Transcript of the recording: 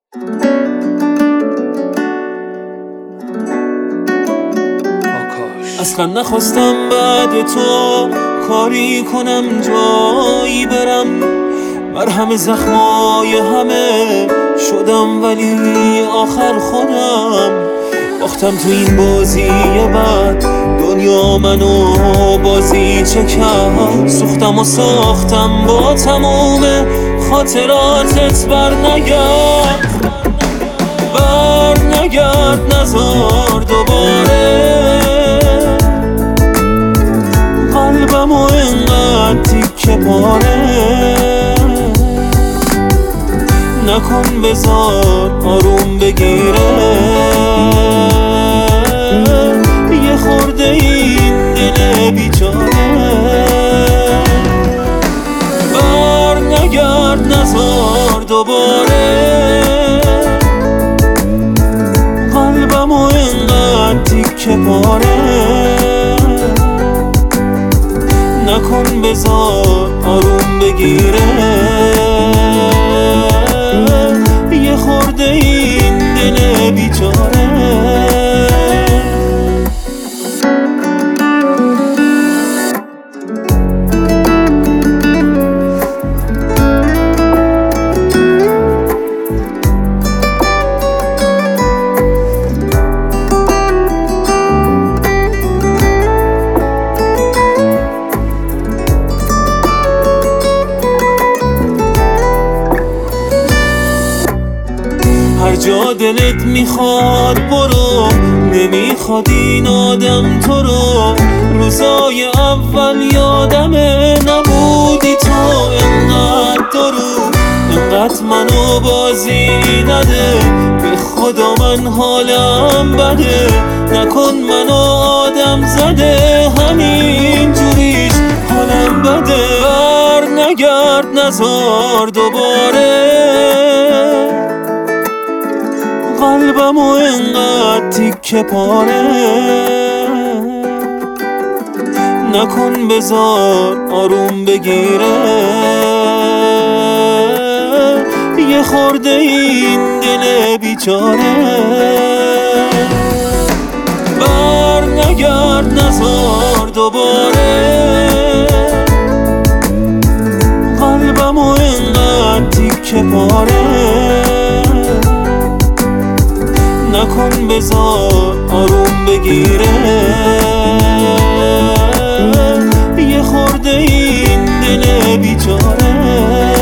اصلا نخواستم بعد تو کاری کنم جایی برم، مرهم زخمای همه شدم ولی آخر خودم باختم تو این بازی بعد. دنیا منو بازی چه کرد، سوختم و ساختم با تموم خاطراتت. برنگرد نذار دوباره قلبمو اینقدر تیکه پاره نکن، بذار آروم بگیره یه خورده این دل بیچاره. برنگرد نذار دوباره قلبمو اینقدر تیکه پاره نکن، بذار آروم بگیره یه خورده این دل بیچاره. هر جا دلت میخواد برو، نمیخواد این آدم تو رو. روزای اول یادمه نبودی تو اینقدر درو، اینقدر منو بازی نده، به خدا من حالم بده. نکن منو آدم زده، همین جوریش حالم بده. برنگرد نذار دوباره قلبمو اینقدر تیکه پاره نکن، بذار آروم بگیره یه خورده این دل بیچاره. برنگرد نذار دوباره قلبمو اینقدر تیکه پاره نکن، بذار آروم بگیره یه خورده این دل بیچاره.